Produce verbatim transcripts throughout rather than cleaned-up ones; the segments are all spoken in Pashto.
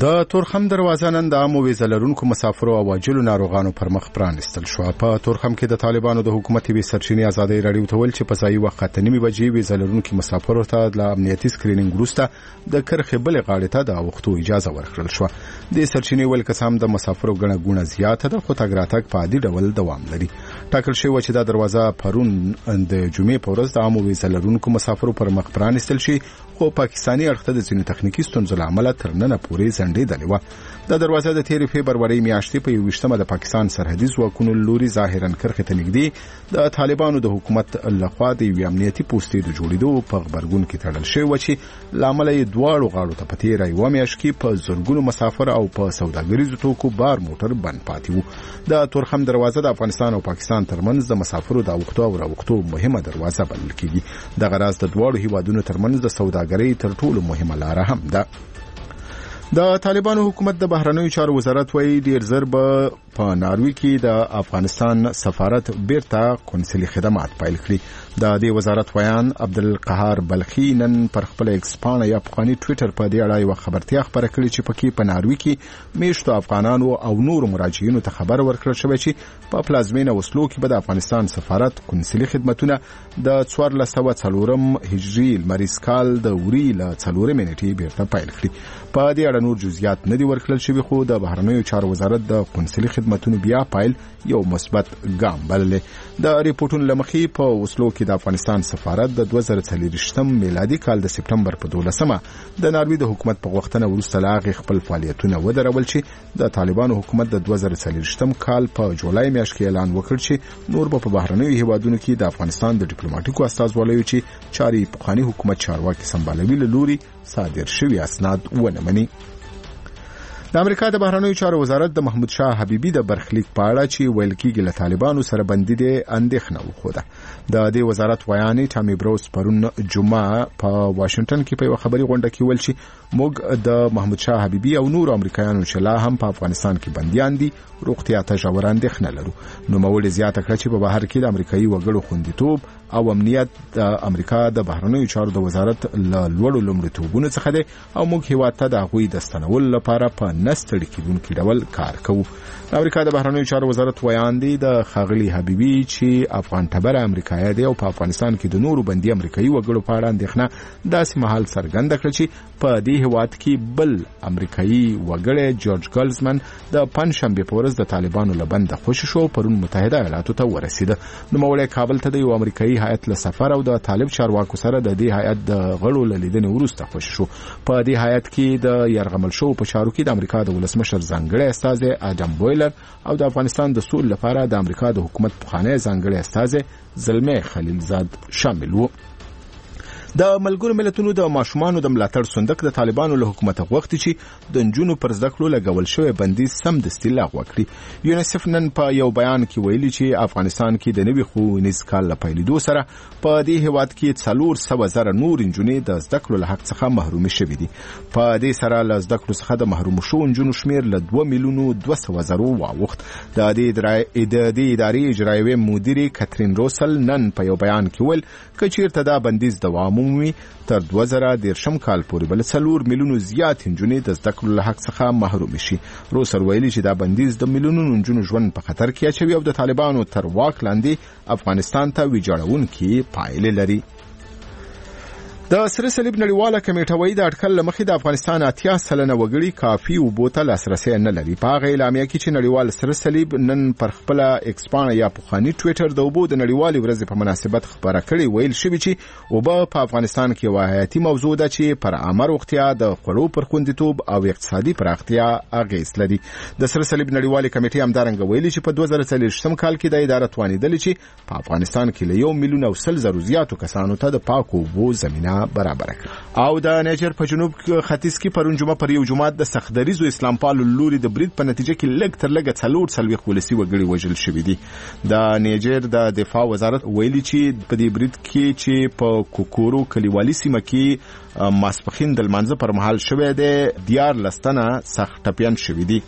د تورخم دروازه نن د عامو ویزه لرونکو مسافرو او عاجلو ناروغانو پر مخ پرانستل شو. په تورخم کې د طالبانو د حکومت وی سرچینې ازادي راډیو ته ویل چې په ځای وخت ته نیمه بجې ویزه لرونکو مسافرو ته د امنیتي سکرینینګ وروسته د کرخې بلې غاړې ته د وختو اجازه ورکړل شو. د سرچینې ول کسام د مسافرو غنه غونه زیاته ده، خو تګ راتګ په عادي ډول دوام لري. ټاکل شوی چې دا دروازه پرون د جمعې په ورځ د عامو ویزه لرونکو مسافرو پر مخ پرانستل شي، خو پاکستاني اړخ ته د ځینې تخنیکی ستونزو له امله تر نن پورې ځنډېدلې وه. د دروازه د تیرې فبرورۍ میاشتې په یوویشتمه د پاکستان سرحدي ځواکونو لوري ظاهراً کرخې ته نږدې د طالبانو د حکومت لخوا د یوې امنیتي پوستې د جوړېدو په غبرګون کې تړل شوی و چې له امله یې دواړو غاړو ته په تېره یوه میاشت کې په زرګونو مسافر او په سوداګریزو توکو بار موټر بند پاتې وو. د تورخم دروازه د افغانستان او پاکستان ترمنځ د مسافرو د اوښتو او راوښتو مهمه دروازه بلل کېږي. دغه راز د دواړو هیوادونو ترمنځ د سوداګرۍ تر ټولو مهمه لاره هم ده. د طالبانو حکومت د بهرنیو چارو وزارت وایي ډیر زر به په ناروی کې د افغانستان سفارت بیرته قونسلي خدمات پیل کړي. د دې وزارت ویان عبدالقهار بلخي نن پر خپل ایکس پاڼه یا افغاني ټویټر په دې اړه یو خبرتیا خبره کړې چې پکې په ناروی کې میشتو افغانانو او نورو مراجعینو ته خبر ورکړل شوی چې په پلازمینه اوسلو کې به د افغانستان سفارت قونسلي خدمتونه د څوارلس سوه څلورم هجري لمریز کال د وري له څلورمې نیټې بیرته پیل کړي. په دې اړه نور جزئیات نه دي ورکړل شوي، خو د بهرنیو چارو وزارت د قونسلي خدمتونو بیا پیل یو مثبت ګام بللې. د ریپورتونو له مخې په اوسلو کې د افغانستان سفارت د دوه زره څلوېښتم میلادي کال د سپټمبر په دولسمه د ناروی د حکومت په غوښتنه وروسته له هغې خپل فعالیتونه ودرول چې د طالبانو حکومت د دوه زره څلوېښتم کال په جولای میاشت کې اعلان وکړ چې نور به په بهرنیو هیوادونو کې د افغانستان د ډیپلوماټیکو استازوالیو چې چارې پخواني حکومت چارواکي سمبالوي له لوري صادر شوي اسناد ونه مني. د امریکا د بهرنیو چارو وزارت د محمود شاه حبیبي د برخلیک په اړه چې ویل کېږي له طالبانو سره بندي دي اندېښنه وښوده. د دې وزارت ویانې ټامي بروس پرون جمعه په واشنگټن کې په یوه خبري غونډه کې ویل چې موږ د محمود شاه حبیبي او نور امریکایانو چې لا هم په افغانستان کې بنديان دي روغتیا ته ژوره اندېښنه لرو. نوموړي زیاته کړه چې په بهر کې د امریکایي وګړو خوندیتوب او امنیت د امریکا د بهرنیو چارو د وزارت له لوړو لومړیتوبونو څخه دی او موږ هیواد ته د هغوی د ستنولو لپاره په نه ستړي کېدونکي ډول کار کوو. د امریکا د بهرنیو چارو وزارت ویان دی د ښاغلي حبیبي چې افغان ټبره امریکایي دی او په افغانستان کې د نورو بندي امریکایي وګړو په اړه اندېښنه داسې مهال څرګنده کړه چې په دې هیواد کې بل امریکایي وګړی جورج ګلزمن د پنجشنبې په ورځ د طالبانو له بنده خوشي شو پرون متحده ایالاتو ته ورسېده. نوموړی کابل ته د یو امریکایي هیئت له سفر او د طالب چارواکو سره د دې هیئت د غړو له لیدنې وروسته خوشي شو. په دې هیئت کې د یرغمل شوو په چارو کې د امریکا د ولسمشر ځانګړی استازی اډم بویلر او د افغانستان د سولې لپاره د امریکا د حکومت پخوانی ځانګړی استازی زلمی خلیلزاد شامل وو. د ملګرو ملتونو د ماشومانو د ملاتړ صندوق د طالبانو له حکومت غوښتي چې د نجونو پر زده کړو لګول شوی بندیز سمدستي لغوه کړي. یونیسف نن په یو بیان کې ویلي چې افغانستان کې د نوي ښوونیز کال له پیلېدو سره په دې هیواد کې څلور سوه زره نور نجونې د زده کړو له حق څخه محرومې شوي دي. په دې سره له زده کړو څخه د محرومو شوو نجونو شمېر له دوه میلیونو دوه سوه زرو واوښت. د دې ادارې اجرایوي مدیرې کاترین روسل نن په یو بیان کې ویل که چیرته دا بندیز دوام ومومي تر دوه زره دېرشم کال پورې بل څلور میلیونو زیات نجونې د زده کړو له حق څخه محرومې شي. روسر ویلي چې دا بندیز د میلیونونو نجونو ژوند په خطر کې اچوي او د طالبانو تر واک لاندې افغانستان ته ویجاړونکي پایلې لري. د سره صلیب نړیواله کمیټه وایي د اټکل له مخې د افغانستان اتیا سلنه وګړي کافي اوبو ته لاسرسی نه لري. په هغه اعلامیه کې چې نړیوال سره صلیب نن پر خپله ایکس پاڼه یا پخواني ټویټر د اوبو د نړیوالې ورځې په مناسبت خبره کړې ویل شوي چې اوبه په افغانستان کې یوه حیاتي موضوع ده چې پر عامه روغتیا د خوړو پر خوندیتوب او اقتصادي پراختیا اغېز لري. د سره صلیب نړیوالې کمیټې همدارنګه ویلي چې په دوه زره څلوېښتم کال کې د اداره توانېدلې چې په افغانستان کې له یو میلیون او سل زرو زیاتو کسانو ته د پاکو اوبو زمینه برابر کړ. او د نیجر په جنوب ختیځ کې پرون جمعه پر یو جماعت د سختدریزو اسلام پالو لوري د برید په نتیجه کې لږ تر لږه څلور څلوېښت ولسي وګړي وژل شوي دي. د نیجر د دفاع وزارت ویلي چې په دې برید کې چې په کوکورو کلیوالي سیمه کې ماسپښین د لمانځه پر مهال شوی دی دیارلس تنه سخت ټپیان شوي دي.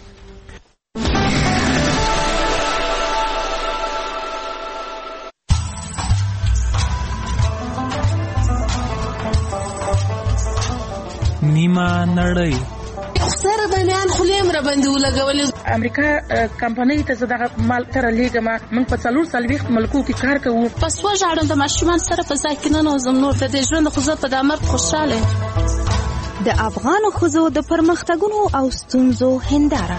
نیمه نړۍ سره باندې خلیم را باندې ولګولې. امریکا کمپنۍ ته زداغه مال تر لېګما من په څلور سلويخ ملکو کې کار کوو. پس وژاړم د ماشومان سره په ځای کې نه نوزم نور د دې ژوند خو زه په د امر خوشاله. د افغان ښځو د پرمختګونو او ستونزو هنداره.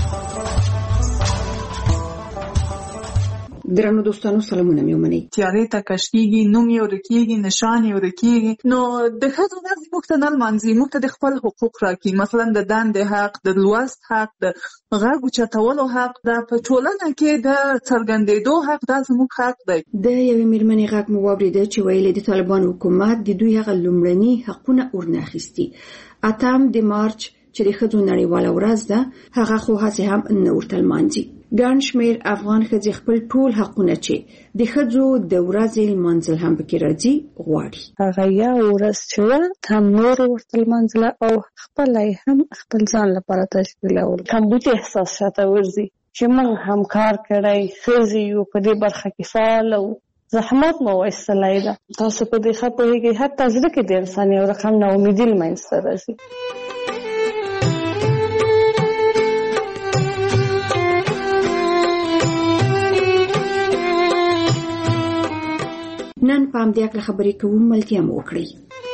درنو دوستانو سلامونه مې ومنئ. تیارې ته کشکېږي، نوم یې ورکېږي، نشان یې ورکېږي. نو د ښځو ورځ موږ ته نه لمانځي، موږ ته د خپل حقوق راکړي. مثلا د دندې حق، د لوست حق، د غږ اوچتولو حق، دا په ټولنه کې د څرګندېدو حق، دا زموږ حق دی. د یوې مېرمنې غږ مو واورېده چې ویلې د طالبانو حکومت د دوی هغه لومړني حقونه ورنه اخیستي. اتم د مارچ چې د ښځو نړیواله ورځ ده، هغه خو هسې هم نه ورته لمانځي. ګڼ شمېر افغان ښځې خپل ټول حقونه چې د ښځو د ورځې لمانځل هم پکې راځي غواړي. هغه یو ورځ چې وه هم نور ورته لمانځله او خپله یې هم خپل ځان لپاره تشکیلول. کمبود احساس شاته ورځي چې موږ هم کار کړی، ښځې یو په دې برخه کې فعال او زحمت مو وایستلی ده. تاسو په دې ښه پوهېږئ، حتی زړه کې د انسان یو رقم ناامیدي له منځته راځي. نن په همدې هکله خبرې کوو، ملتیا مو وکړئ.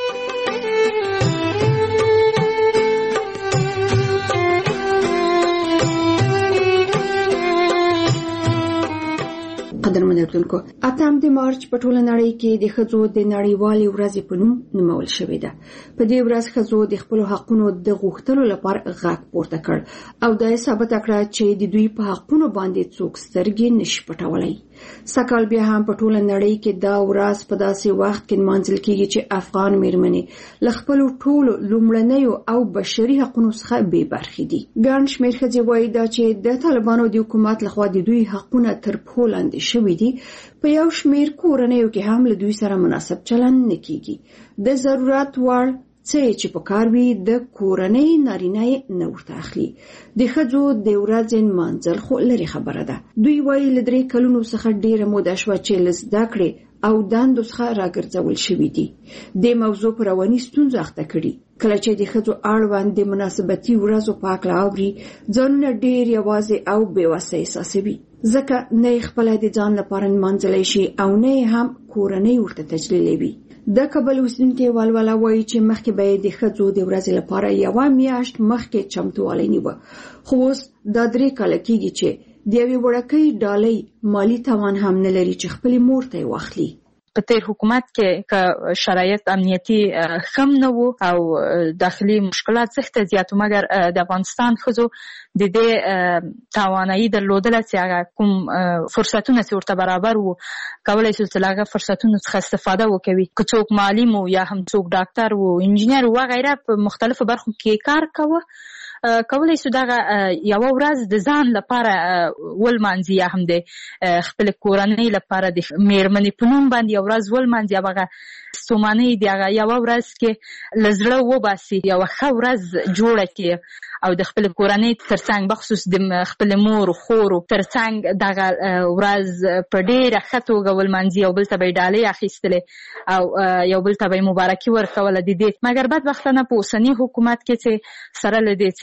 قدرمن اوریدونکو، اتم د مارچ په ټوله نړۍ کې د ښځو د نړیوالې ورځې په نوم نومول شوې ده. په دې ورځ ښځو د خپلو حقونو د غوښتلو لپاره غږ پورته کړ او دا یې ثابته کړه چې د دوی په حقونو باندې څوک سترګې نشي پټولی. سږکال بیا هم په ټوله نړۍ کې دا ورځ په داسې وخت کې نمانځل کېږي چې افغان مېرمنې له خپلو ټولو لومړنیو او بشري حقونو څخه بې برخې دي. ګڼ شمېر ښځې وایي دا چې د طالبانو د حکومت لخوا د دوی حقونه تر پښو لاندې شوي دي. په یو شمېر کورنیو کې هم له دوی سره مناسب چلند نه کېږي. د ضرورت وړ څه چې په کار وي د کورنۍ نارینه یې نه ورته اخلي. د ښځو د ورځې نمانځل خو لرې خبره ده. دوی وایي له درې کلونو څخه ډېره موده شوه چې له زده کړې او دندو څخه راګرځول شوي دي. د موضوع په رواني ستونزو اخته کړي. کله چې د ښځو اړوند د مناسبتي ورځو په هکله اوري، ځانونه ډېر یوازې او بېوسه احساسوي، ځکه نه یې خپله د ځان لپاره نمانځلی شي او نه یې هم کورنۍ ورته تجلیلوي. د کابل اوسیدونکي ولوله وایي چې مخکې به یې د ښځو د ورځې لپاره یوه میاشت مخکې چمتووالی نیوه، خو اوس دا درې کاله کېږي چې د یوې وړکۍ ډالۍ مالي توان هم نه لري چې خپلې مور ته یې واخلي. په تیر حکومت کې که شرایط امنیتي خم نه وو او داخلي مشکلات سخت زیات، مګر د افغانستان ښځو د دې توانایي درلودله چې هغه کوم فرصتونه چې ورته برابر وو کولی شو چې هغه فرصتونو څخه استفاده وکوي. که څوک معلم وو یا هم څوک ډاکټر وو، انجینر وو، وغیره په مختلفو برخو کې کار کوه، کولی شو دغه یوه ورځ د ځان لپاره ولمانځي یا هم د خپل کورنۍ لپاره د مېرمنې په نوم باندې یوه ورځ ولمانځي او هغه ستومانۍ د هغه یوه ورځ کې له زړه وباسي، یوه ښه ورځ جوړه کړي او د خپل کورنۍ ترڅنګ بخصوص د خپل مور خورو ترڅنګ دغه ورځ په ډېره ښه توګه ولمانځي، یو بل ته به یې ډالۍ اخیستلې او یو بل ته به یې مبارکي ورکوله د دې. مګر بدبختانه په اوسني حکومت کې چې سره له دې چې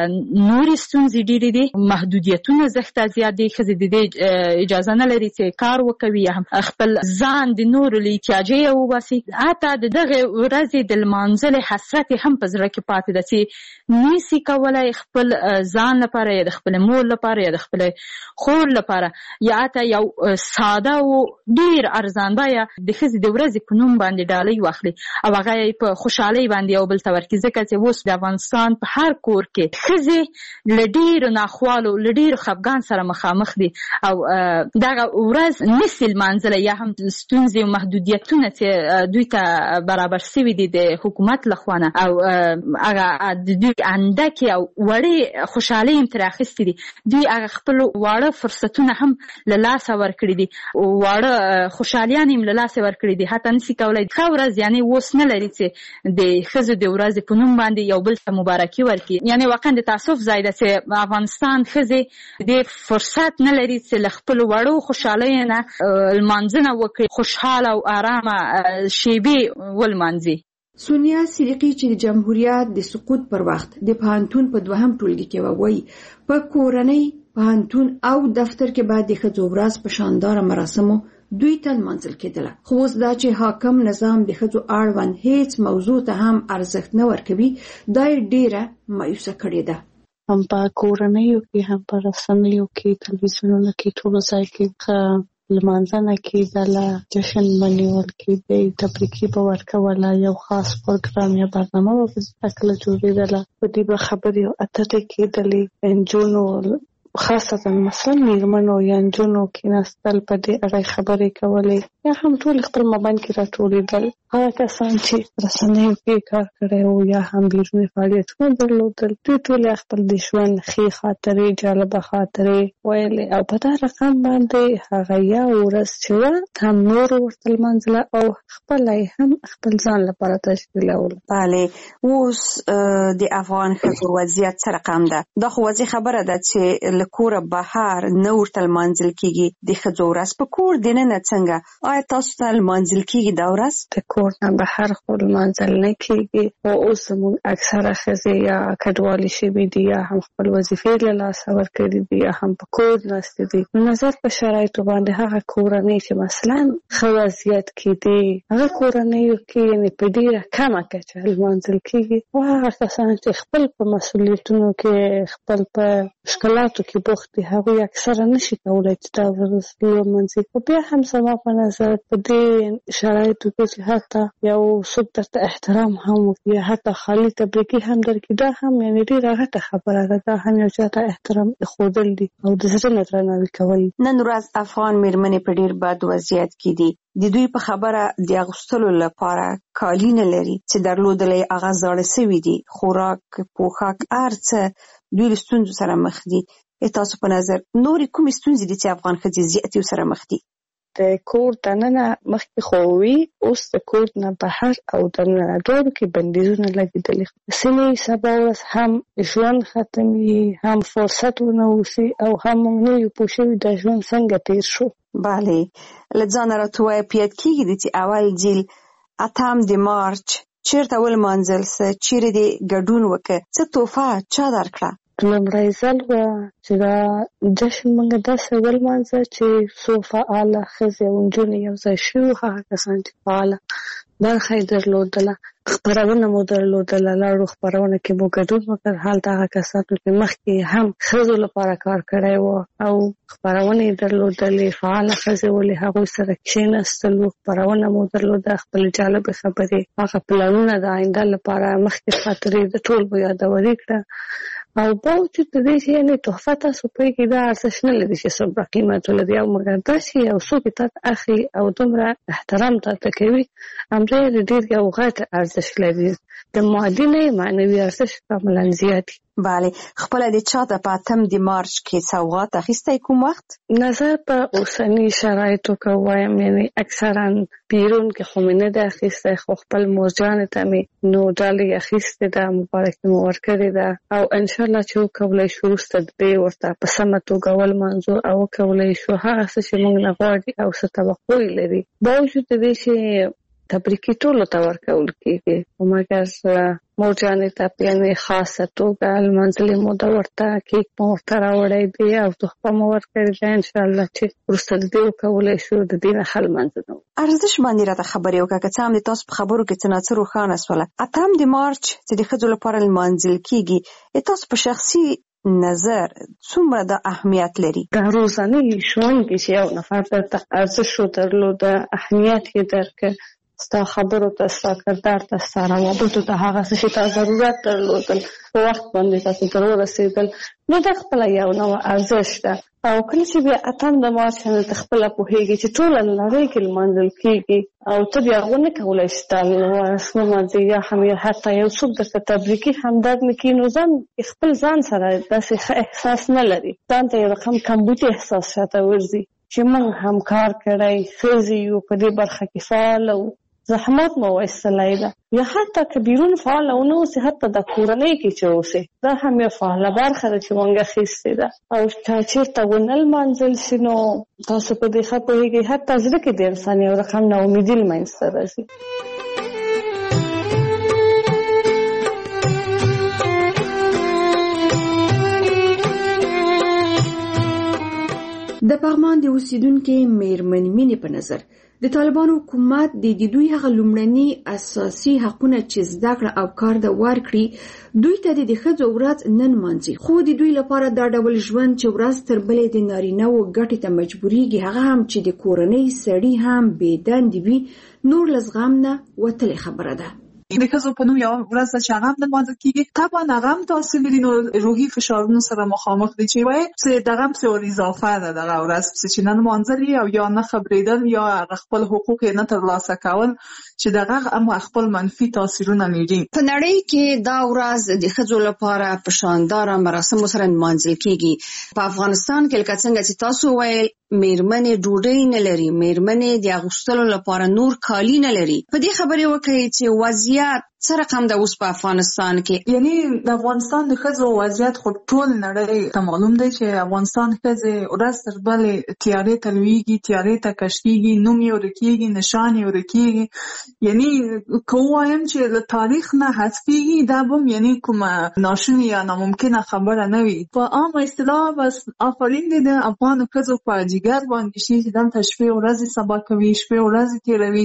نورې ستونزې ډېرې دي، محدودیتونه زښته زیات دي، ښځې د دې اجازه نه لري چې کار وکوي یا هم خپل ځان د نورو له احتیاجه وباسي. حتی د دغې ورځې د لمانځلې حسرت یې هم په زړه کې پاتې ده چې نشي کولی خپل ځان لپاره یا د خپل مور لپاره یا د خپل خور لپاره یا حتی یو ساده او ډېر ارزان بیه د ښځې د ورځې په نوم باندې ډالۍ واخلي او هغه یې په خوشحالۍ باندې یو بل ته ورکړي. ځکه چې اوس د افغانستان په هر کور کې ښځې له ډېرو ناخوالو له ډېرو خفګان سره مخامخ دي او دغه ورځ نشي لمانځلی یا هم ستونزې او محدودیتونه چې دوی ته برابر شوي دي د حکومت لخوا نه او هغه د دوی اندکې او وړې خوشحالۍ هم ترې اخیستې دي. دوی هغه خپلو واړه فرصتونه هم له لاسه ورکړي دي، واړه خوشحالیان هم له لاسه ورکړي دي. حتی نشي کولی ښه ورځ یعنې اوس نه لري چې د ښځو د ورځې په نوم باندې یو بل ته مبارکي ورکړي. یعنې واقعا د تاسف ځای ده چې افغانستان ښځې د فرصت نه لري چې له خپلو وړو خوشحالیو نه لمانځنه وکړي، خوشحاله او ارامه شیبې ولمانځي. سونیا صدیقی چې د جمهوریت د سقوط پر وخت د پوهنتون په دوهم ټولګي کې ووایي په کورنۍ پوهنتون او دفتر کې باید د ښځو ورځ په شانداره مراسمو دوی ته لمانځل کېدله، خو اوس دا چې حاکم نظام د ښځو اړوند هیڅ موضوع ته هم ارزښت نه ورکوي دا یې ډېره مایوسه کړې ده. هم په کورنیو کې هم په رسنیو کې تلویزیونونو کې ټولو ځای کې لمانځنه کېدله، جشن منیول کېدی، تبریکي به ورکوله، یو خاص پروګرام یا برنامه به په کله جوړېدله، په دې به خبرې او اترې کېدلې. نجونو خاصتا مثلا میرمنو یا نجونو کېناستل په دې اړه خبرې کولې یا هم ټول خپل مابین کې راټولېدل. هغه کسان چې رسنیو کې کار کړی و یا هم بیروني فعالیتونه درلودل دوی ټول خپل د ژوند ښې خاطرې جالبه خاطرې ویلې او په دا رقم باندې هغه یا ورځ چې وه هم نور ورته لمانځله او خپله یې هم خپل ځان لپاره تشکیلوله. بله، اوس د افغان ښځو وضعیت څه رقم ده؟ دا خو واضح خبره ده چې له کوره بهر نه ورته لمانځل کېږي. د ښځو ورځ په کور دننه څنګه؟ آیا تاسو ته لمانځل کېږي دا ورځ؟ د کور نه بهر خو لمانځل نه کېږي، خو اوس زموږ اکثره ښځې یا کډوالې شوي دي یا هم خپل وظیفې له لاسه ورکړي دي یا هم په کور ناستې دي. نو نظر په شرایطو باندې هغه کورنۍ چې مثلا ښه وضعیت کې دي هغه کورنیو کې یعنې په ډېره کمه کچه لمانځل کېږي او هغه کسان چې خپل په مسؤلیتونو کې خپل په مشکلاتو کې بوخت دي هغوی اکثره نشي کولی چې دا ورځ لمانځي. خو بیا هم زما په نظر په دې شرایطو کې چې حتی یو څوک درته احترام هم وکړي یا حتی خالي تبریکي هم درکړي دا هم یعنې ډېره غټه خبره ده. دا هم یو چا ته احترام ایښودل دي او د زړه نه درناوي کول. نن ورځ افغان میرمنې په ډېر بد وضعیت کې دي. د دوی په خبره د اغوستلو لپاره کالي نه لري چې درلودلی هغه زاړه سوي دي. خوراک، پوښاک، هر څه دوی له ستونزو سره مخ دي. تاسو په نظر نورې کومې ستونزې دي چې افغان ښځې زیاتې ورسره مخ دي؟ د کور دننه مخکې خو وي، اوس د کور نه بهر او دننه دواړو کې بندیزونه لګېدلي. ځینې سبا ورځ هم ژوند ختمي، هم فرصت ونه اوسي او هم موږ نه یو پوه شوي دا ژوند څنګه تېر شو. بله، له ځانه راته ووایه په یاد کېږي چې اول ځل اتم د مارچ چېرته ولمانځل څه چیرې دې ګډون وکړه، څه تحفه چا درکړه؟ لومړی ځل وه چې دا جشن موږ داسې ولمانځه چې څو فعاله ښځې او نجونې یو ځای شوي وو. هغه کسان چې فعاله برخه یې درلودله، خپرونه مو درلودله، لاړو خپرونه کې مو ګډون وکړ. هلته هغه کسانو چې مخکې هم ښځو لپاره کار کړی و او خپرونه یې درلودلې، فعاله ښځې ولې هغوی سره کښېنستلو، خپرونه مو درلوده، خپلې جالبې خبرې، هغه پلانونه د آینده لپاره مخکې خاطرې د ټول مو یادوري کړه. او باوجود د دې چې یعنې تحفه تاسو پوهېږئ دا ارزښت نه لري چې څومره قیمت ولري او مګر دا چې یو څوک یې تا ته اخلي او دومره احترام تا ته کوي همدا یې ډېر یو غټ ارزښت لري. د مادي نه معنوي ارزښت کاملا زیات دي. بله، خپله د چا ته په اتم د مارچ کې سوغات اخیستی کوم وخت؟ نظر په اوسني شرایطو که وایم یعنې اکثرا بیرون کې خو مې نه ده اخیستی، خو خپل مورجانې ته مې نو ډالۍ اخیستې ده، مبارکي مې ورکړې ده او انشاءالله چې وکولی شو وروسته د دې ورته په سمه توګه ولمانځو او وکولی شو هغه څه چې موږ نه غواړي او څه توقع یې لري. باوجود د دې چې تبریکي ټولو ته ورکول کېږي خو مګر مورجانې ته په یعنې خاصه توګه لمانځلې مو ده، ورته کیک مو ورته راوړی دی او تحفه مو ورکړې ده. انشاءالله چې وروسته د دې وکولی شو د دې نه ښه لمانځنه وکړو. ارزش باندې راته خبرې وکړه که څه هم د تاسو په خبرو کې څه نا څه روښانه شوله. اتم د مارچ چې د ښځو لپاره لمانځل کېږي تاسو په شخصي نظر څومره د اهمیت لري؟ د ورځني ژوند کې چې یو نفر درته ارزښت ودرلوده، اهمیت یې درکړه، ستا خبرو ته، ستا کردار ته، ستا روابطو ته هغه څه چې تا ضرورت درلودل په وخت باندې تاسو ته ورسېدل، نو دا خپله یو نوع ارزښت ده. او کله چې بیا اتم د مارچ باندې ته خپله پوهېږي چې ټوله نړۍ کې لمانځل کېږي او ته بیا ونه کولی شې ستا ورځ ومانځې یا هم حتی یو څوک درته تبریکي همدرد نه کړي نو ځان خپل ځان سره داسې ښه احساس نه لري، ځان ته یو رقم کمبودي احساس شاته ورځي چې موږ هم کار کړی، ښځې یو په دې برخه کې فعاله وو، زحمت مو وایستلی ده، یا حتی که بیرون فعاله ونه اوسې حتی د کورنۍ کې چې اوسې دا هم یو فعاله برخه ده چې موږ اخیستې ده. او که چېرته ونه لمانځل شي نو تاسو په دې ښه پوهېږئ حتی زړه کې د انسان یو رقم ناامیدي له منځته راځي. د پغمان د اوسیدونکو میرمن مینې په نظر د طالبانو حکومت د دوی هغه لومړني اساسي حقونه چې زده کړه او کار د ورکړي دوی ته د ښځو ورځ نن مانځي، خو د دوی لپاره دا ډول ژوند چې ورځ تر بلې د نارینه و ګټې ته مجبورېږي، هغه هم چې د کورنۍ سړي هم بې دندې وي، نور له زغم نه وتلې خبره ده. د ښځو په نوم یو ورځ چې هغه هم لمانځل کېږي، طبعا هغه هم تاسو لري نو روحي فشارونو سره مخامخ دي چې وایي چې دغه هم څه اضافه ده دغه ورځ چې نن لمانځل او یا نه خبرېدل یا خپل حقوق یې نه ترلاسه کول چې دغه هم خپل منفي تاثیرونه لري. په نړۍ کې دا ورځ د ښځو لپاره په شانداره مراسمو سره لمانځل کېږي. په افغانستان کې لکه څنګه چې تاسو ویل میرمنې ډوډۍ نه لري، میرمنې د اغوستلو لپاره نور کالی نه لري. په دې خبرې وکړئ چې وضعیت څه رقم ده اوس په افغانستان کې؟ یعنی د افغانستان د ښځو وضعیت خو ټول نړۍ ته معلوم دی چې افغانستان ښځې ورځ تر بلې تیارې ته لویږي، تیارې ته کش کېږي، نوم یې ورکېږي، نشان یې ورکېږي. یعنی که ووایم چې له تاریخ نه حذفېږي دا به یعنی کومه ناشونې یا ناممکنه خبره نه وي. په عامه اصطلاح بس آفرین دی د افغانو ښځو په جګر باندې شي چې دلته شپې ورځې سبا کوي، شپې ورځې تېروي،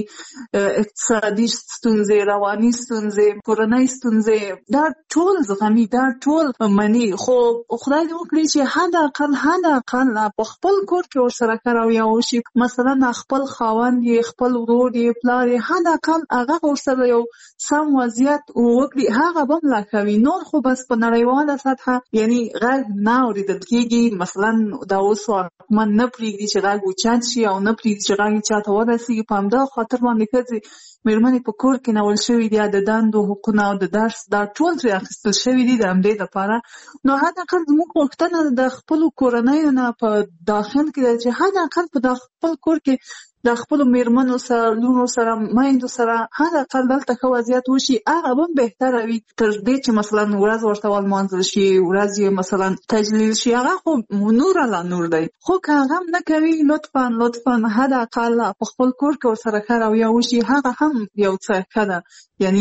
اقتصادي ستونزې، رواني ستونزې، کورنۍ ستونزې، دا ټول زغمي، دا ټول مني. خو خدای دې وکړي چې حد اقل حد اقل په خپل کور کې ورسره کاروي او شي مثلا خپل خاوند یې، خپل ورور یې، پلار یې، حد اقل هغه ورسره یو سم وضعیت وکړي، هغه به ملا کوي. نور خو بس په نړیواله سطحه یعنی غږ نه اورېدل کېږي. مثلا دا اوس واکمن نه پرېږدي چې غږ اوچت شي او نه پرېږدي چې غږ چاته ورسېږي. په همدا خاطر باندې ښځې میرمنې په کور کې نول شوي دي، د دندو حقونه او د درس دا ټول ترې اخیستل شوي دي د همدې لپاره. نو حد اقل زموږ غوښتنه د خپلو کورنیو نه په داخل کې ده چې حد اقل په خپل کور کې د خپلو میرمنو سره، لونو سره، میندو سره حد اقل دلته ښه وضعیت وشي، هغه به بهتره وي تر دې چې مثلا ورځ ورته ولمانځل شي، ورځ یې مثلا تجلیل شي. هغه خو نور لا نور دی. خو که هغه هم نه کوي لطفا لطفا حد اقل په خپل کور کې ورسره ښه رویه وشي، هغه هم یو څه ښه ده، یعنی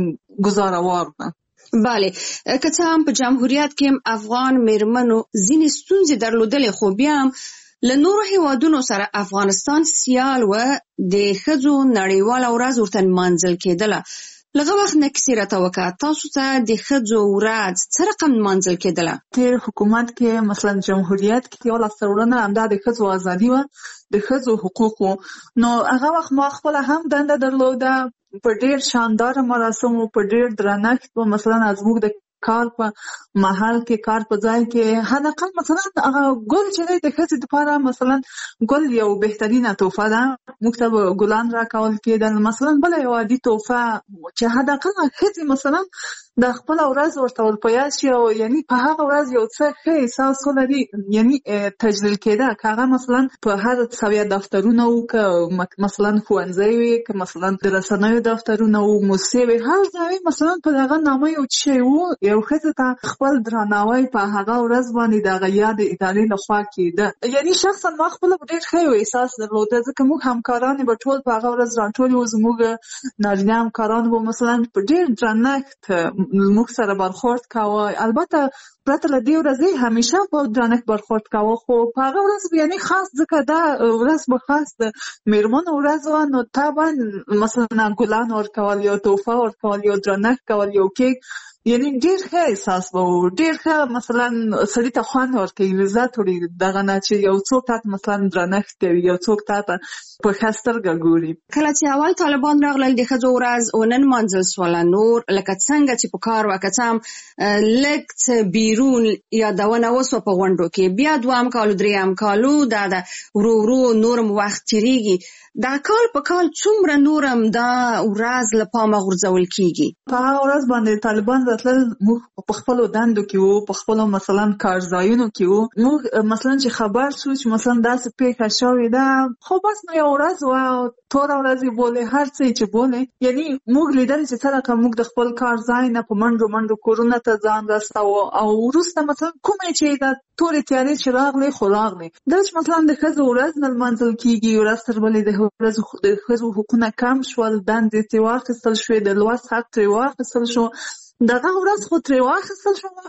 ګزاروار ده. بله، که څه هم په جمهوریت کې افغان میرمنو ځینې ستونزې درلودلې، خو بیا هم له نورو هیوادونو سره افغانستان سیال و، د ښځو نړیواله ورځ ورته لمانځل کېدله. لږه وخت نه کیسې راته وکړه، تاسو ته د ښځو ورځ څه رقم لمانځل کېدله؟ تېر حکومت کې مثلا جمهوریت کې یو لاسته راوړنه همدا د ښځو ازادي وه، د ښځو حقوقو. نو هغه وخت ما خپله هم دنده درلوده، په ډېر شانداره مراسمو، په ډېر درنښت به مثلا زموږ د کار په محل کې، کار په ځای کې حد اقل مثلا هغه ګل چې دی د ښځې دپاره مثلا ګل یو بهترینه تحفه ده، موږ ته به ګلان راکول کېدل. مثلا بله یو عادي تحفه چې حد اقل ښځې مثلا د خپله ورځ ورته ورپه یاد شي او یعنی په هغه ورځ یو څه ښه احساس ولري، یعنی تجلیل کېده. که هغه مثلا په هر سویه دفترونه وو، که مثلا ښوونځی وي، که مثلا د رسنیو دفترونه وو، موسسې وي، هر ځای مثلا په دغه نامه یو شی وو، یو ښځې ته خپل درناوی په هغه ورځ باندې د هغه یاد ادارې لخوا کېده. یعنی شخصا ما خپله ډېر ښه یو احساس درلوده، ځکه موږ همکاران به ټول په هغه ورځ راټول وو. زموږ نارینه همکاران به مثلا په ډېر درنښت موږ سره برخورد کاوه. البته پرته له دې ورځې همیشه په درنښت برخورد کاوه، خو په هغه ورځ یعنی خاص ځکه دا ورځ به خاص د میرمنو ورځ وه، نو طبعا مثلا ګلان ورکول، یو تحفه ورکول، یو درنښت کول، یو کیک، یعنی ډېر ښه احساس به و، ډېر ښه مثلا سړي ته خوند ورکوي، لذت وړي دغه نه چې یو څوک تا ته مثلا درنښت کوي، یو څوک تا ته په ښه سترګه ګوري. کله چې اول طالبان راغلل د ښځو ورځ ونه لمانځل سوله، نور لکه څنګه چې په کار وه، که څه هم لږ څه بیرون یادونه وسوه په غونډو کې، بیا دوهم کال درېیم کالو دا ده ورو ورو نورم وخت تېرېږي. دا کال په کال څومره نورم دا ورځ له پامه غورځول کېږي؟ په هغه ورځ باندې طالبان راتلل، موږ په خپلو دندو کې وو، په خپلو مثلا کارځایونو کې وو. موږ مثلا چې خبر شو چې مثلا داسې پېښه شوې ده، خو بس نو یو ورځ وه، توره ورځ یې بولې، هر څه چې بولې، یعنی موږ لیدل چې څه رقم موږ د خپل کارځای نه په منډو منډو کورونو ته ځان رساوه، او وروسته مثلا کومې چې د تورې تیارې چې راغلې خو راغلې. دا چې مثلا د ښځو ورځ نه لمانځل کېږي، ورځ تر بلې د ښځو حقونه کم شول، دندې ترې واخیستل شوې، د لوست حق ترې واخیستل شو، دغه ورځ خو ترې واخیستل شو،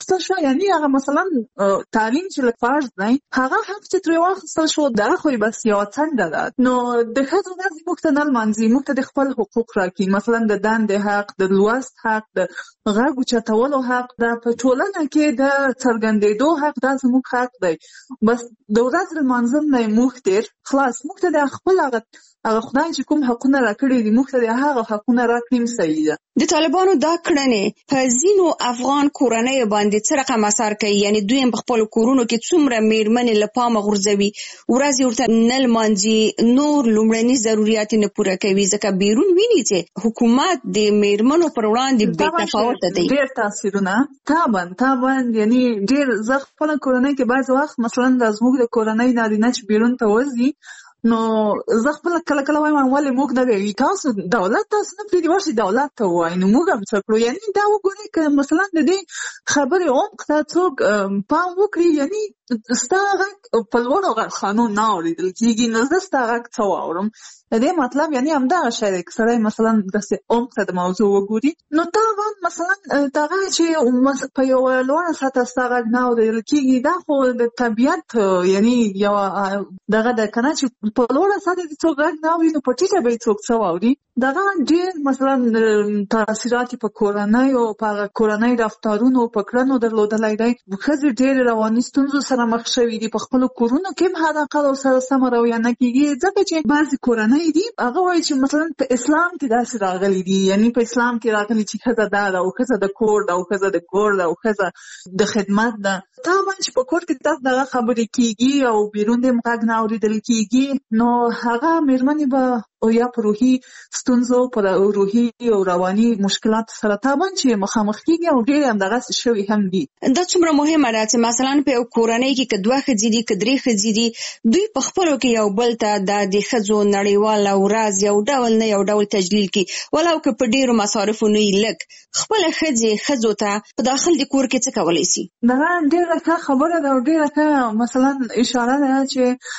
واخیستل شو، یعنی هغه مثلا تعلیم چې له فرض دی هغه حق چې ترې واخیستل شو دا خو بس یوه څنډه ده. نو د ښځو ورځ موږ ته نه لمانځي، موږ ته د خپل حقوق راکړي، مثلا د دندې حق، د لوست حق، د غږ اوچتولو حق، دا په ټولنه کې د څرګندېدو حق، دا زموږ حق دی. بس د ورځ لمانځل نه موږ تېر خلاص موږ ته د خپل هغه هغه خدای چې کوم حقونه راکړي دي موږ ته د هغه حقونه راکړي صحیح ده. د طالبانو دا کړنې په ځینو افغان کورنیو باندې څه رقم اثر کوي؟ یعنی دوی په خپل کورونو کې څومره میرمنې له پامه غورځوي، ورځ ورته نه لمانځي، نور لومړني ضرورت نه پوره کوي، ځکه بیرون ویني چې حکومت د میرمنو پر وړاندې بې تفاوته دی. ډېر تاثیرونه تابن تابن یعنی ډېر زه خپل کورنۍ کې بعض وخت مثلا د زموږ د کورنۍ نارینه چې بیرون ته وځي نو زه خپل کله کله وایم ولې موږ نه کوي، تاسو دولت تاسو نه پرېږدي ورشئ دولت ته ووایي نو موږ هم څه کړو. یعنی دا وګورئ که مثلا د دې خبرې عمق ته څوک پام وکړي، یعنی ستا غږ په لوړو غرخانو نه اورېدل کېږي، نو زه ستا غږ څه واورم. د دې مطلب یعنی همدغه شی دی که سړی مثلا داسې عمق ته د موضوع وګوري نو طبعا مثلا دغه چې په یوه لوړه سطحه ستا غږ نه اورېدل کېږي دا خو د طبیعت یعنی یوه دغه ده که نه چې په لوړه سطحه دې څوک غږ نه اوري نو په ټیټه به یې څوک څه واوري. دغه ډېر مثلا تاثیرات په کورنیو په هغه کورنۍ رفتارونو په کړنو درلودلی دی. ښځې ډېرې رواني ستونزو سره مخ شوي دي، په خپلو کورونو کې هم حداقل ورسره سمه رویه نه کېږي، ځکه چې بعضې کورنۍ دي هغه وایي چې مثلا په اسلام کې داسې راغلي دي، یعنی په اسلام کې راغلي چې ښځه دا ده او ښځه د کور ده او ښځه د کور ده او ښځه د خدمت ده. طبعا چې په کور کې داسې دغه خبرې کېږي او بیرون دې هم غږ نه اورېدل کېږي نو هغه مېرمنې به او یا په روحي ستونزو په روحي او رواني مشکلات سره طبعا چې مخامخ کېږي او ډېرې همدغسې شوي هم دي. دا څومره مهمه ده چې مثلا په یو کورنۍ کې که دوه ښځې دي که درې ښځې دي دوی په خپلو کې یو بل ته دا د ښځو نړیواله ورځ یو ډول نه یو ډول تجلیل کړي، ولو که په ډېرو مصارفو نه یې لږ خپله ښځې ښځو ته په داخل د کور کې څه کولی شي. دغه ډېره ښه خبره ده او ډېره ښه مثلا اشاره ده چې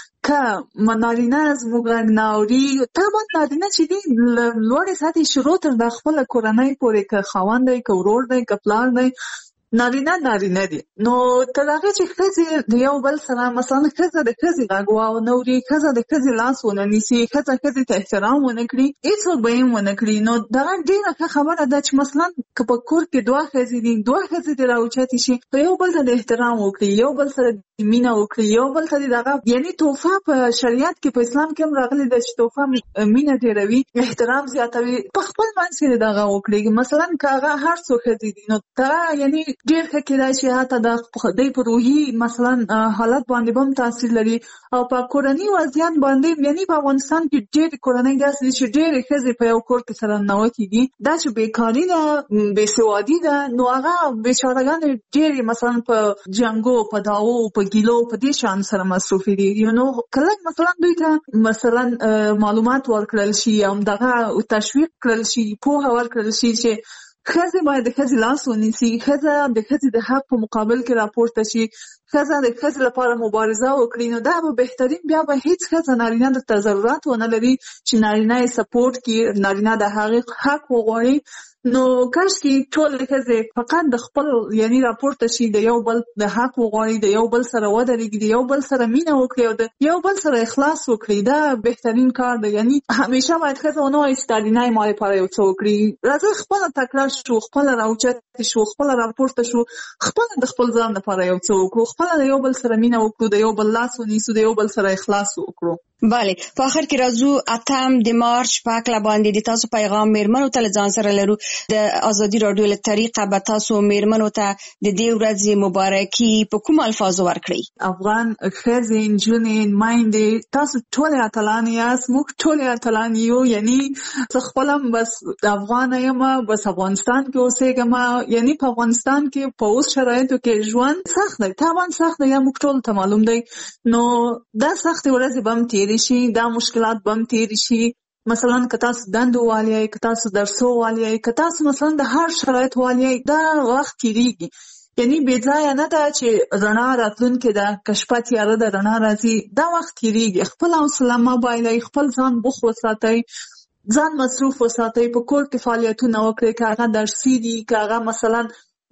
که نارینه زموږ غږ نه اوري طبعا نارینه چې دي لوړې سطحې شروع تر د خپله کورنۍ پورې که خاوند دی که ورور دی که پلار دی نارینه نارینه دي. نو تر هغې چې ښځې د یو بل سره مثلا ښځه د ښځې غږ ونه اوري، ښځه د ښځې لاس ونه نیسي، ښځه ښځې ته احترام ونه کړي، هېڅوک به یې ونه کړي. نو دغه ډېره ښه خبره ده چې مثلا که په کور کې دوه ښځې دي دوه ښځې دې راوچتې شي په یو بل ته د احترام وکړي، یو بل سره مینه وکړي، یو بل ته دغه یعنی تحفه په شریعت کې په اسلام کې هم راغلي ده چې تحفه مینه ډېروي، احترام زیاتوي، په خپل منځ کې دغه وکړي. مثلا که هغه هر څو ښځې دي نو دغه یعنی ډېر ښه کېدای شي حتی د دوی په روحي مثلا حالت باندې به هم تاثیر لري او په کورني وضعیت باندې. یعنی په افغانستان کې ډېرې کورنۍ داسې دي چې ډېرې ښځې په یو کور کې سره ننوتې دي، دا چې بېکاري ده بېسوادي ده نو هغه بېچارهګانې ډېرې مثلا په جنګو په دعوو په ګیلو په دې شیانو سره مصروفې دي. نو کله مثلا دوی ته مثلا معلومات ورکړل شي او همدغه تشویق کړل شي، پوهه ورکړل شي چې ښځې باید د ښځې لاس ونیسي، ښځه د ښځې د حق په مقابل کې راپورته شي، ښځه د ښځې لپاره مبارزه وکړي نو دا به بهترین. بیا به هیڅ ښځه نارینه درته ضرورت ونه لري چې نارینه یې سپورټ کړي، نارینه د هغې حق وغواړي. نو کاشکې ټولې ښځې فقط د خپل یعنی راپورته شي، د یو بل د حق وغواړي، د یو بل سره ودرېږي، د یو بل سره مینه وکړي او د یو بل سره اخلاص وکړي، دا بهترین کار دی. یعنی همیشه باید ښځه ونه وایي چې نارینه یې ما لپاره یو څه وکړي، راځه خپله تکړه شو، خپله راوچتې شو، خپله راپورته شو، خپله د خپل ځان لپاره یو څه وکړو، خپله د یو بل سره مینه وکړو، د یو بل لاس ونیسو، د یو بل سره اخلاص وکړو. بله په آخر کې راځو اتم د مارچ په هکله باندې د تاسو پیغام میرمنو ته له ځان سره لرو. د ازادي راډیو له طریقه به تاسو میرمنو ته د دې ورځې مبارکي په کوم الفاظو ورکړئ؟ افغان ښځې، نجونې، میندې، تاسو ټولې اتلانې یاست، موږ ټولې اتلانې یو. یعنی زه خپله هم بس افغانه یم، بس افغانستان کې اوسېږم. یعنی په افغانستان کې په اوس شرایطو کې ژوند سخت دی، طبعا سخت دی، یا موږ ټولو ته معلوم دی. نو دا سختې ورځې به هم تېرې شي، دا مشکلات به هم تېرې شي. مثلا که تاسو دندو والی یئ، که تاسو درسو والی یئ، که تاسو مثلا د هر شرایط والی یئ، دا وخت تېرېږي. یعنی بې ځایه نه ده چې رڼا راتلونکې ده، که شپه تیاره ده رڼا راځي، دا وخت تېرېږي. خپل حوصله مه بایلئ، خپل ځان بوخت وساتئ، ځان مصروف وساتئ، په کور کې فعالیتونه وکړئ، که هغه درسي دي، که هغه مثلا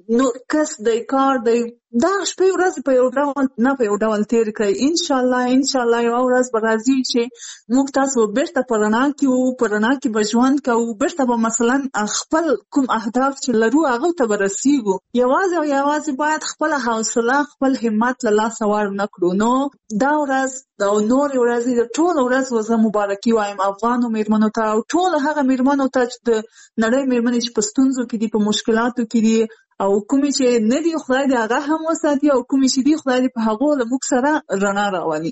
نو کس دی کار دی دا شپې ورځ په یو ډول نه په یو ډول تیر کړئ. ان شاء الله ان شاء الله یو ورځ به راځي چې موږ تاسو بیرته په رڼا کې وو، په رڼا کې به ژوند کوو، بیرته به مثلا خپل کوم اهداف چې لرو هغه ته به رسیږو. یوازې او یوازې باید خپل حوصله خپل همت له لاسه ور نه کړو. نو دا ورځ دا نور ورځې د ټول ورځ وزه مبارکي وایم افغانو میرمنو ته او ټول هغه میرمنو ته چې د نړۍ میرمنې چې په ستونزو کې دي، په مشکلاتو کې دي، او کومې چې نه دي خدای دې هغه هم وساتي، او کومې چې دي خدای دې په هغو له موږ سره رڼا راولي.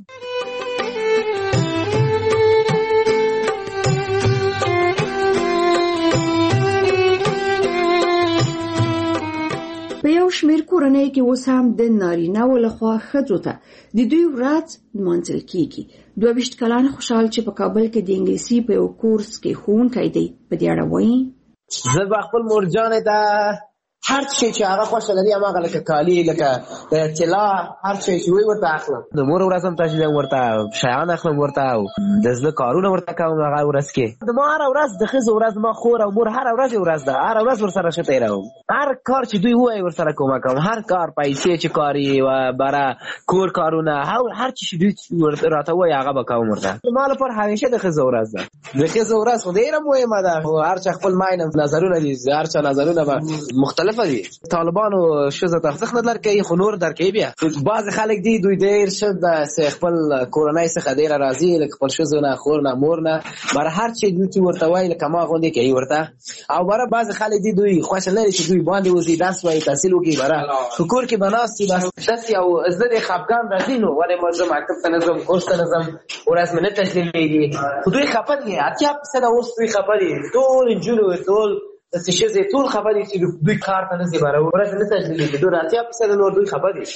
په یو شمېر کورنۍ کې اوس هم د نارینه‌و لخوا ښځو ته د دوی ورځ نمانځل کېږي. دوه ویشت کلن خوشحال چې په کابل کې د انګلیسي په یو کورس کې ښوونکی دی په دې اړه وایي: زه به خپل مورجانې ته هر شي چې هغه خوښه لري هماغه لکه کالي لکه طلا هر شي چې وي ورته اخلم. د مور ورځ هم تشویق ورته شیان اخلم ورته او د زړه کارونه ورته کوم هغه ورځ کې. د ما هر ورځ د ښځو ورځ ما خور او مور هر ورځ ورځ ده، هر ورځ ورسره ښه تېروم. هر کار چې دوی وایي ورسره کومک کوم، هر کار پیسې چې کاري و بره کور کارونه هر څه چې دوی راته وایي هغه به کوم ورته. ما لپاره همیشه د ښځو ورځ ده. د ښځو ورځ خو ډېره مهمه ده. هر چا خپل ماینه نظرونه دي، هر چا نظرونه به مختلف دي. طالبانو ښځو ته ارزښت نه درکوي خو نور درکوي. بیا بعضې خلک دي دوی ډېر ښه د خپل کورنۍ څخه ډېره راضي، لکه خپل ښځو نه خور نه مور نه بره هر چې دوی چې ورته وایي لکه ما غوندې کوي ورته. او بره بعضې خلک دي دوی خوښه لري چې دوی باندې وځي درس وایي تحصیل وکړي، بره په کور کې به ناست وي بس داسې یو زه دې خفګان راځي نو ولې ما زه مکتب ته نه ځم کورس ته نه ځم ورځ مې نه تسلیمېږي. خو دوی خفه دي، اتیا فیصده اوس دوی خفه دي. ټول نجونې ټول داسې ښځې ټول خفه دي چې دوی کار ته نه ځي، بره ورځ نه تسلیمېږي. دوی اتیا فیصده نور دوی خفه دي.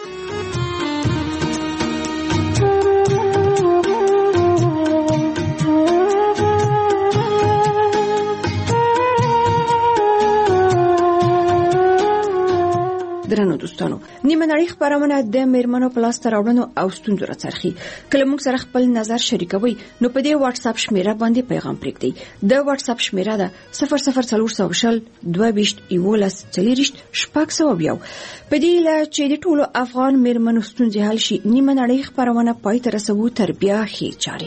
درنو دوستانو، نیمه نړۍ خبرونه د میرمنو په لاسته راوړنو او ستونزو راڅرخي. کله موږ سره خپل نظر شریکوي نو په دې واتس اپ شمیره باندې پیغام پرېږدئ. د واتس اپ شمیره ده صفر صفر څلور سوه شل دوه ویشت یولس څلېرویشت شپږ سوه یو. په دې هیله چې د ټولو افغان میرمنو ستونزې حل شي، نیمه نړۍ خبرونه پای ته رسوو تر بیا ښې چارې.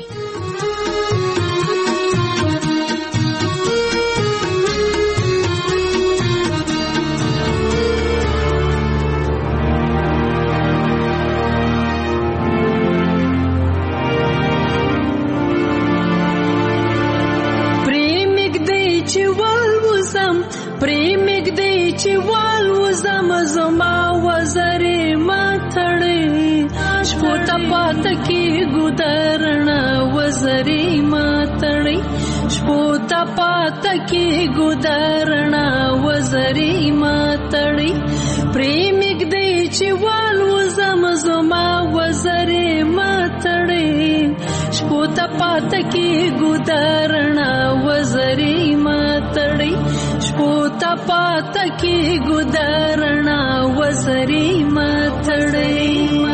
پریمګ دی چې وال وزم زما وزرې ماتړې شپو ته پات کې ګودرنا وزرې ماتړې شپو ته پات کې ګودرنا وزرې ماتړې پریمګ دی چې وال وزم زما وزرې ماتړې شپو ته پات کې ګودرنا وزرې ماتړې شپو ته پات کې ګودرنا وزرې ماتړې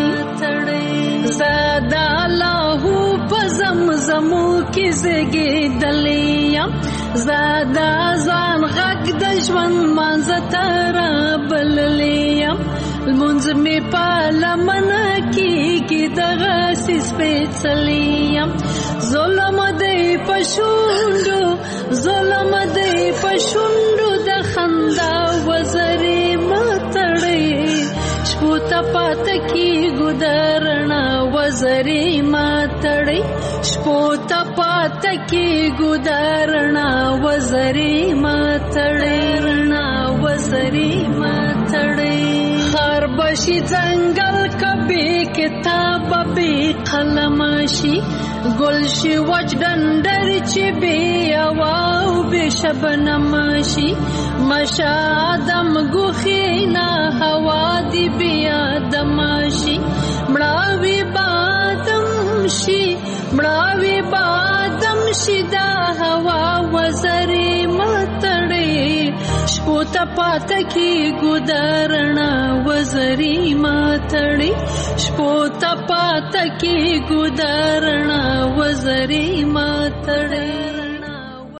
زادا الله په زمزمو کې زګېدلې زادا ځان غږ د ژوند منځ ته رابللې لمونځ مې په لمنه کېږي دغه سپېڅلې ظلم دی په شونډو ظلم دی په شونډو د خندا وزرې ماتړې شپو ته پاته کې ګودرنا وزرې ماتړې شپو ته پاته کې ګودرنا وزرې ماتړې رڼا وزرې ماتړې خر بشي ځنګل کبي کتاب به قلم شي گل شي وچ ډنډر چې بي او به شبنم شي مشا دم ګوخینا هوا دی بیا دم شي مړاوي بادم شي مړاوي بادم شي دا هوا وزرې ماتړې شپو ته پاته کې ګودرنا وزرې ماتړې شپو ته پاته کې ګودرنا وزرې ماتړې